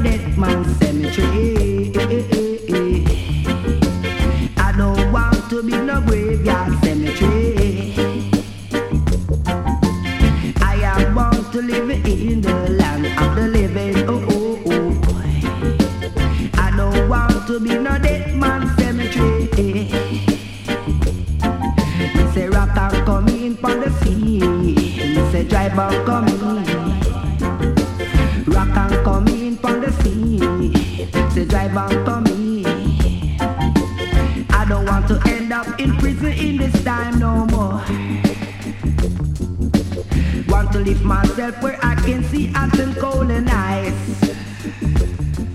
dead man cemetery. I don't want to be no graveyard cemetery. I am born to live in the land of the living. Oh, oh, oh. I don't want to be no dead man cemetery. Me say rock and come in from the sea. Me say drive and come in. Rock and come in from the sea. Say drive and come in. I don't want to end up in prison in this time no more. Want to live myself where I can see hot and cold and ice.